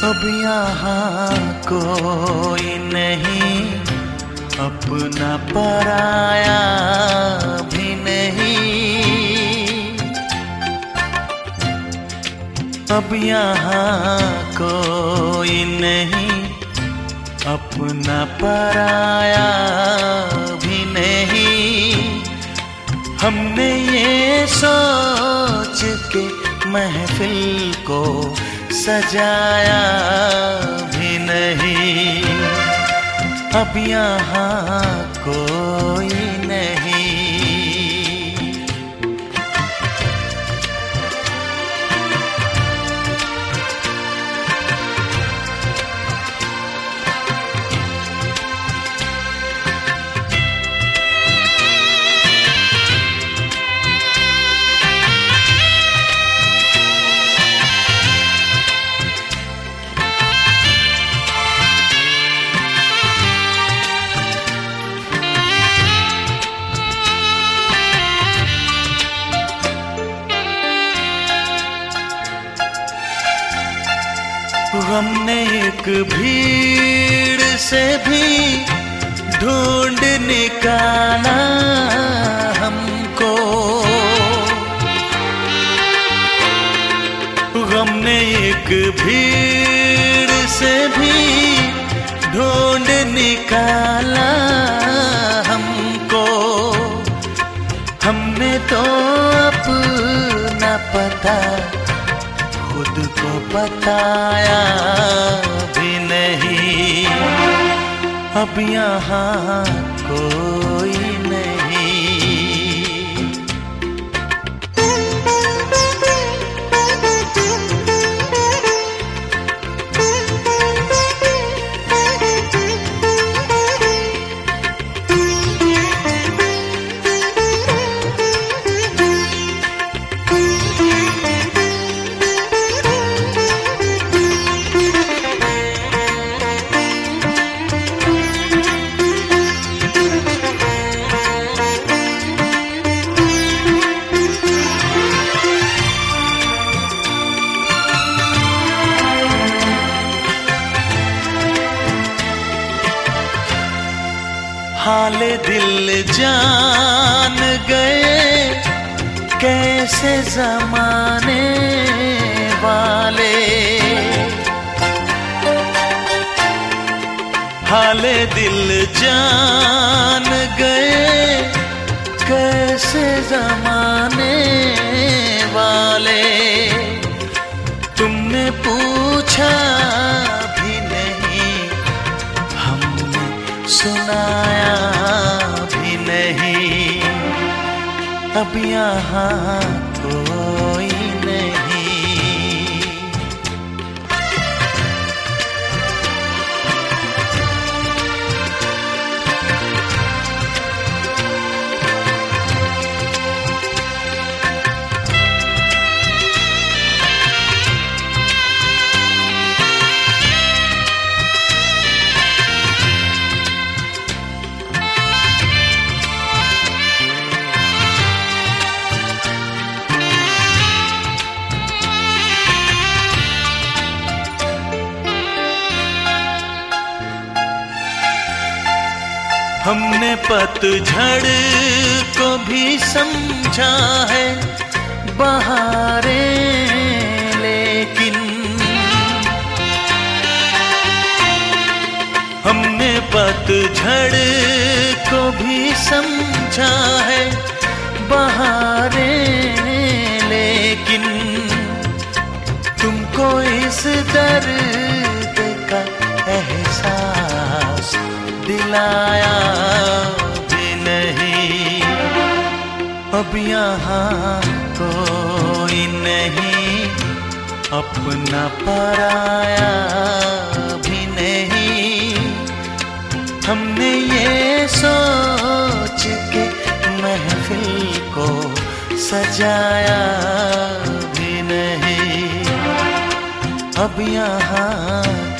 अब यहाँ कोई नहीं, अपना पराया भी नहीं। अब यहाँ कोई नहीं, अपना पराया भी नहीं। हमने ये सोच के महफिल को सजाया भी नहीं। अब यहाँ कोई नहीं। हमने एक भीड़ से भी ढूंढ निकाला हमको। हमने एक भीड़ से भी ढूंढ निकाला हमको। हमने तो अपना पता खुद को बताया भी नहीं। अब यहाँ कोई नहीं। हाले दिल जान गए कैसे ज़माने वाले। हाले दिल जान गए कैसे ज़माने वाले। तुमने पूछा भी नहीं, हमने सुनाया भी नहीं। अब यहाँ कोई नहीं। हमने पतझड़ को भी समझा है बहारें, लेकिन हमने पतझड़ को भी समझा है बहारें, लेकिन तुमको इस दर्द का एहसास दिलाया भी नहीं। अब यहाँ कोई नहीं, अपना पराया भी नहीं। हमने ये सोच के महफिल को सजाया भी नहीं। अब यहाँ